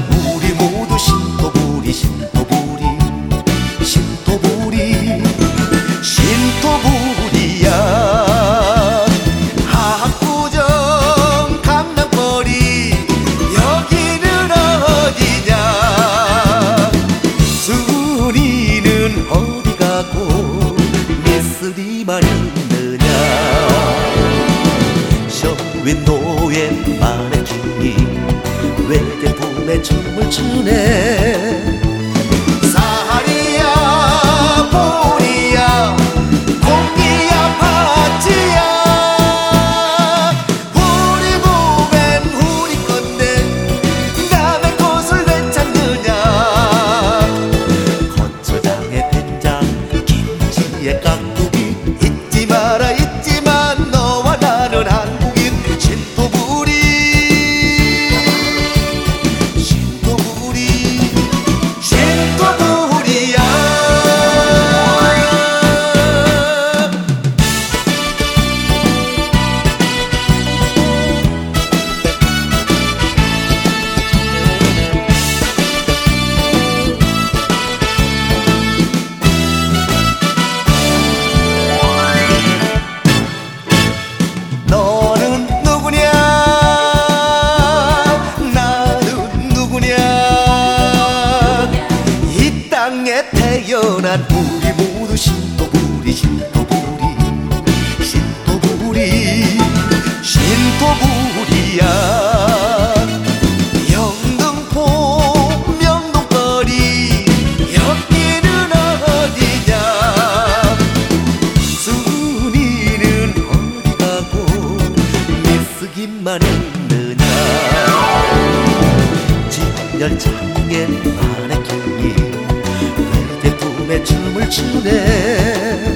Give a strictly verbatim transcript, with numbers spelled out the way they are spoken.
우리 모두 신토부리 신토부리 신토부리 신토부리야. 압구정 강남거리 여기는 어디냐. 순이는 어디 가고 미쓰리만 있느냐. 쇼윈도의 마네킹이 외제품에 춤을 추네. 사리야 보리야 공기야 파지야. 우리 몸엔 우리 건데 남의 것을 왜 찾느냐. 고추장에 된장 김치에 깍두기 잊지 마라 잊지만 너와 나는 한국인. 신토부리 신토부리 신토부리야. 너는 누구냐 나는 누구냐. 이 땅에 태어난 우리 모두 신토부리 신토부리 신토부리 신토부리야. 영등포 명동거리 여기는 어디냐. 순이는 어디 가고 미쓰기만 있느냐. 진열창에 마네킹이 외제품에 춤을 추네.